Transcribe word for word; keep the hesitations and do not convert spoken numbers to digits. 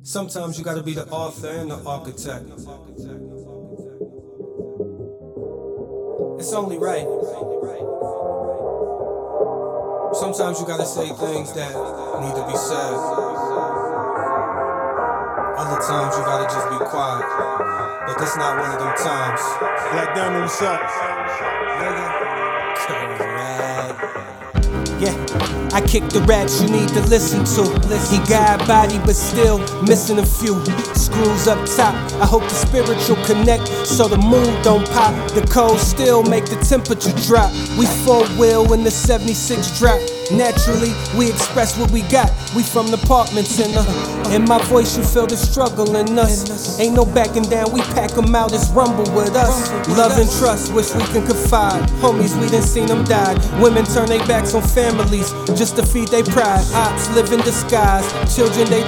Sometimes you gotta be the author and the architect. It's only right. Sometimes you gotta say things that need to be said. Other times you gotta just be quiet. But this not one of them times. Black Diamond, what's up? Correct. Yeah, I kick the raps you need to listen to. He got body but still missing a few screws up top. I hope the spiritual connect so the mood don't pop. The cold still make the temperature drop. We four wheel in the seventy-six drop. Naturally, we express what we got. We from the apartments in the in my voice you feel the struggle in us. Ain't no backing down, we pack 'em out, it's rumble with us. Love and trust, wish we can confide. Homies, we done seen them die. Women turn their backs on families just to feed their pride. Ops live in disguise, children they